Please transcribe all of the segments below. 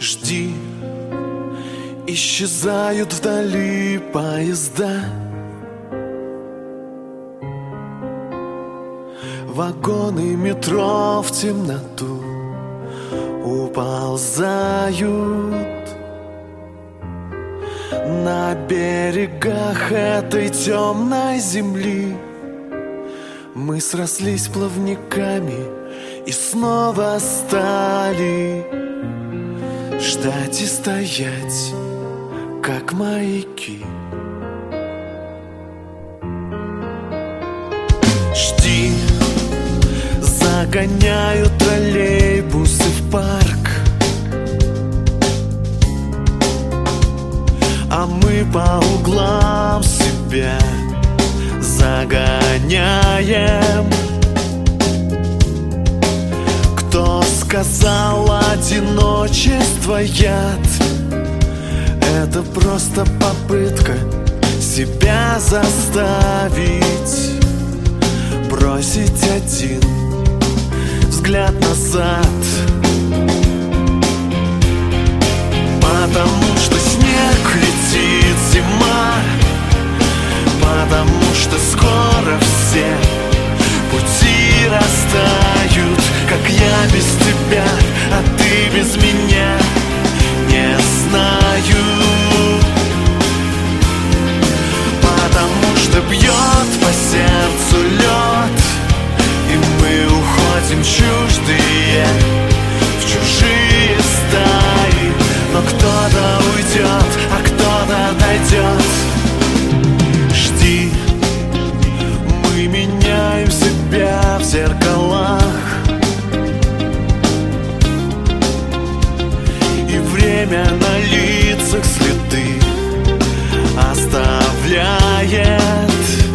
Жди, исчезают вдали поезда, вагоны метро в темноту уползают. На берегах этой темной земли мы срослись плавниками и снова стали ждать и стоять, как маяки. Жди, загоняют троллейбусы в парк, а мы по углам себя загоняем. Кто сказал, одиночество яд? Это просто попытка себя заставить бросить один взгляд назад. Потому что снег летит, зима, потому что скоро все пути растают, как я без тебя, а ты без меня. Не знаю, потому что бьет по сердцу лед, и мы уходим чуждые в чужие стаи. Но кто-то уйдет, а кто-то дойдет. Жди, мы меняем себя в зеркалах, и время на лицах следы оставляет.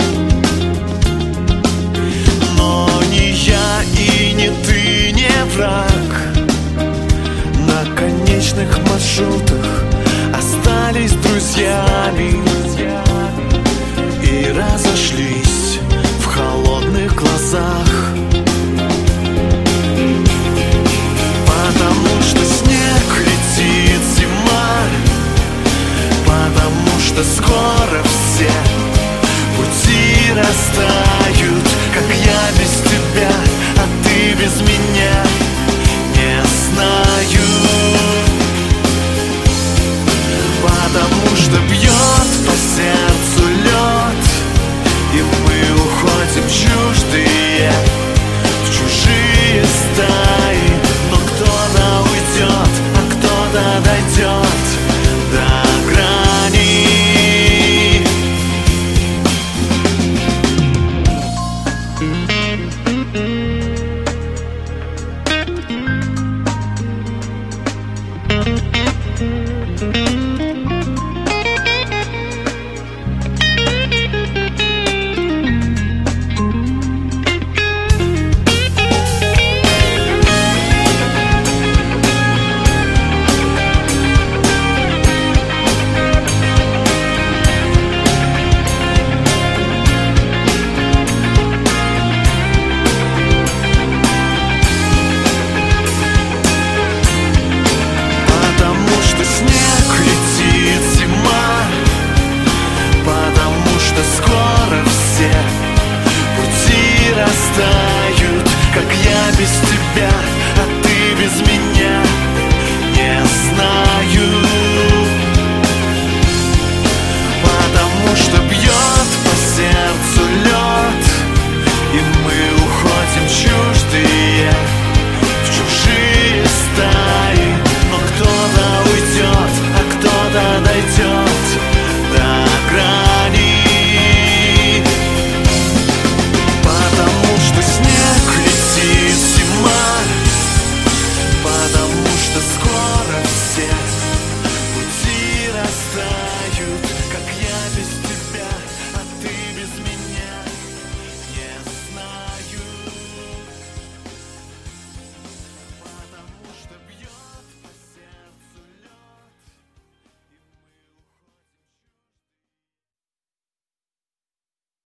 Но ни я и ни ты не враг. На конечных маршрутах остались друзьями и разошлись.